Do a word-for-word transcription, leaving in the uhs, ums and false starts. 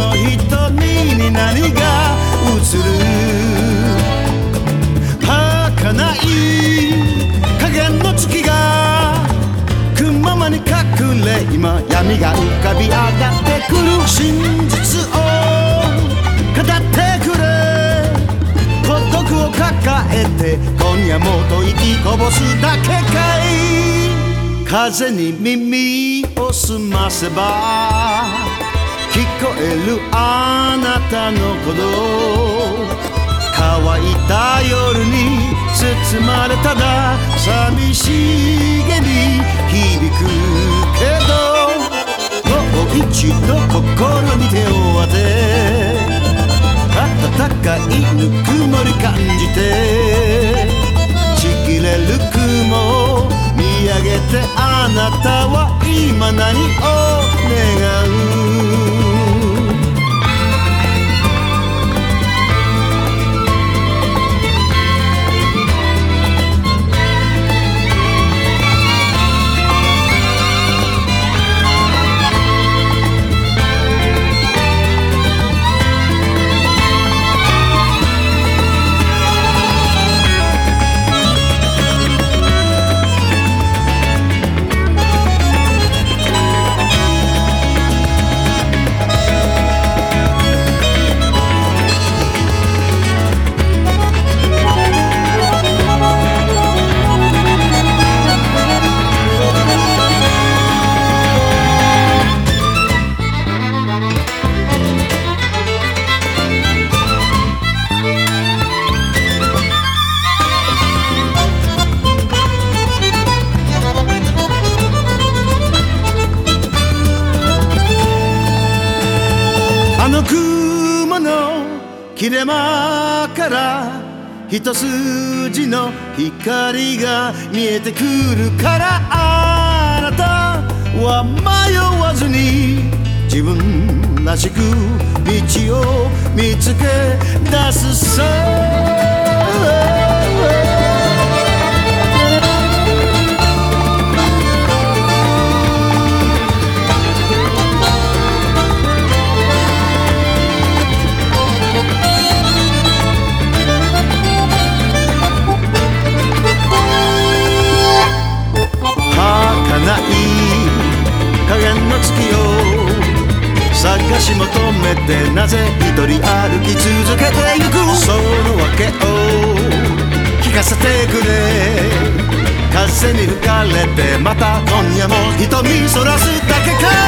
の瞳に何が映る儚い影の月がくままに隠れ今闇が浮かび上がってくる真実を語ってくれ孤独を抱えて今夜もと息こぼすだけかい風に耳を澄ませば聞こえるあなたの鼓動乾いた夜に包まれただ寂しげに響くけどもう一度心に手を当て温かいぬくもり感じてちぎれる雲を見上げてあなたは今何を願うあの雲の切れ間から一筋の光が見えてくるからあなたは迷わずに自分らしく道を見つけ出すさ探し求めてなぜ一人歩き続けてゆくその訳を聞かせてくれ風に吹かれてまた今夜も瞳そらすだけか